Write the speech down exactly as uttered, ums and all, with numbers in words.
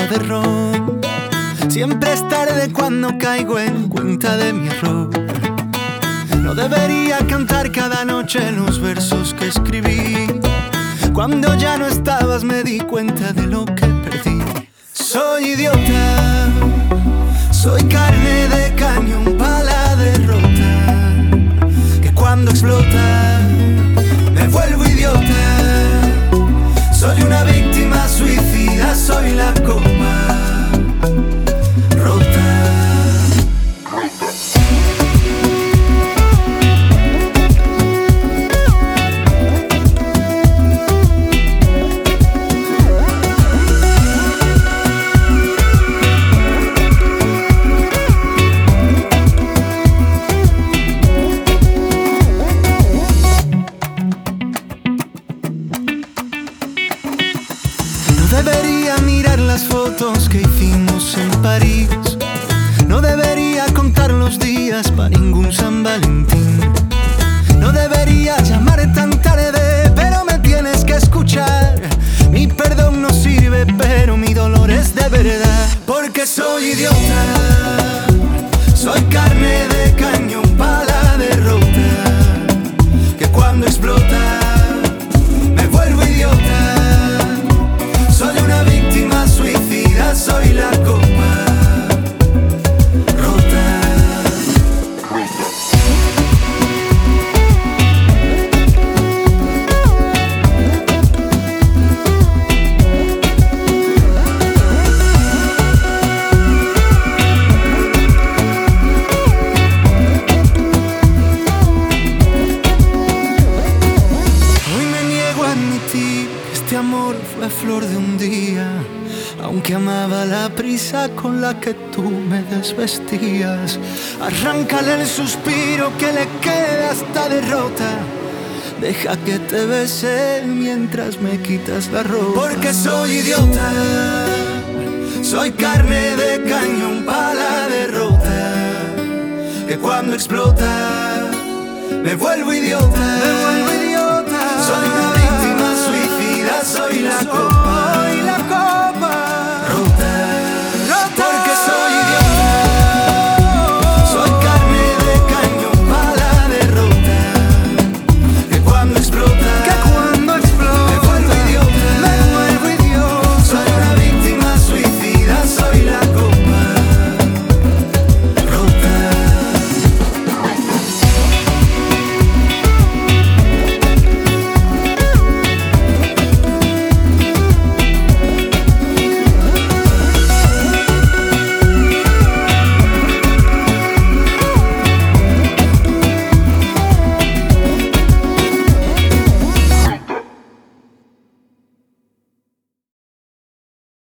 de ron. Siempre es tarde cuando caigo en cuenta de mi error. No debería cantar cada noche los versos que escribí. Cuando ya no estabas me di cuenta de lo que perdí. Soy idiota, soy carne de cañón para la derrota, que cuando explota me vuelvo idiota. Soy una víctima suicida, soy la copa rota. No debería mirar las fotos que hicimos en París. No debería contar los días para ningún San Valentín. No debería llamar tan tarde, pero me tienes que escuchar. Mi perdón no sirve, pero mi dolor es de verdad. Porque soy idiota, soy carne de cañón para la derrota, que cuando explota me vuelvo idiota. Soy una víctima suicida, soy la copa rota. Hoy me niego a admitir que este amor fue flor de un día, aunque amaba la prisa con la que tú me desvestías. Arráncale el suspiro que le queda a esta derrota. Deja que te bese mientras me quitas la ropa. Porque soy idiota, soy carne de cañón para la derrota, que cuando explota me vuelvo idiota. Me vuelvo idiota.